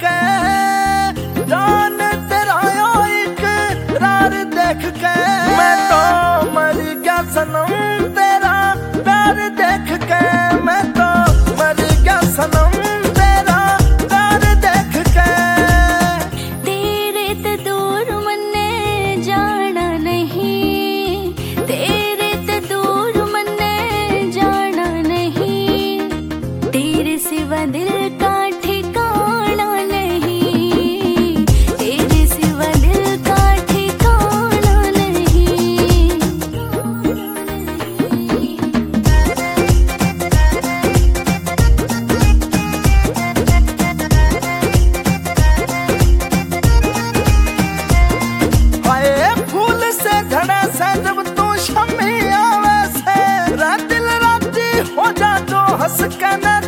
के, जान तेरा यो इकरार देख के। मैं तो मर गया सनम तेरा प्यार देख के, मैं तो मर गया सनम तेरा प्यार देख के। तेरे ते दूर मन्ने जाना नहीं, तेरे ते दूर मन्ने जाना नहीं, तेरे सिवा दिल का ठिकाना नहीं, तेरे सिवा दिल का ठिकाना नहीं। हाय फूल से झड़ा सा जब तू शम्मी आवे से, दिल राती हो जा तो हंस के न